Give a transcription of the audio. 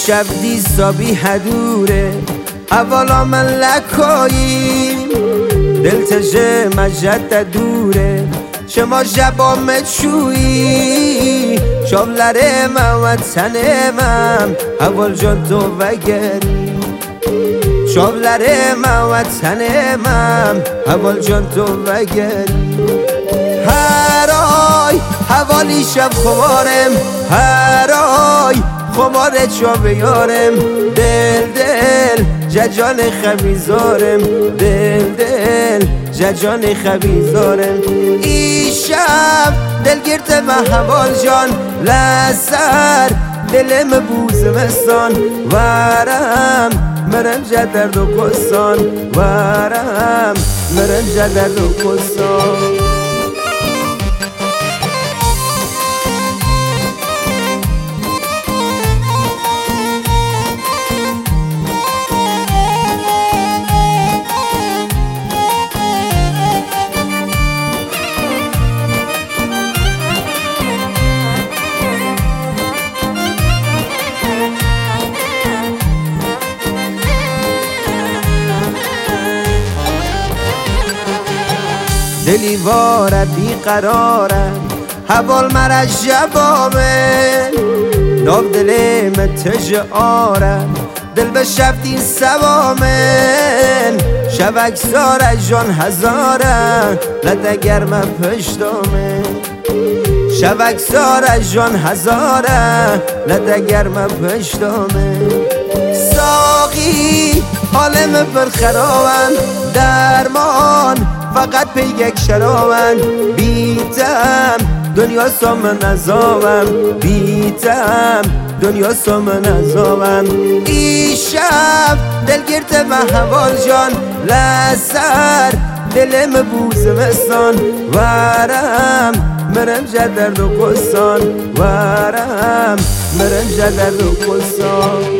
شفدی سابی هدوره اولا من لکاییم دل تجه مجد دوره شما جبا مچویی شاملرم و تنمم اول جان تو وگری شاملرم و تنمم اول جان تو وگری هر آی حوالی شب خمارم هر آی خمار چا بیارم دل دل ججان خمیزارم دل دل ججان خمیزارم ای شب دل گرت به حوال جان لسر دلم بوزمستان ورم مرم جدرد و کسان ورم مرم جدرد و کسان دلی واره بیقراره حوال مرا جوامه ناف دلی متج آره دل به شفتین سوامن شبک ساره جان هزاره لده گرم پشتامه شبک ساره جان هزاره لده گرم پشتامه ساقی حالم پر خرابن درمان فقط پی یک شرابن بیتم دنیا سام نزامم بیتم دنیا سام نزامم ای شب دل گرت به حوال جان لسر دلم بوزمستان ورم مرم جدرد و کسان ورم مرم جدرد و کسان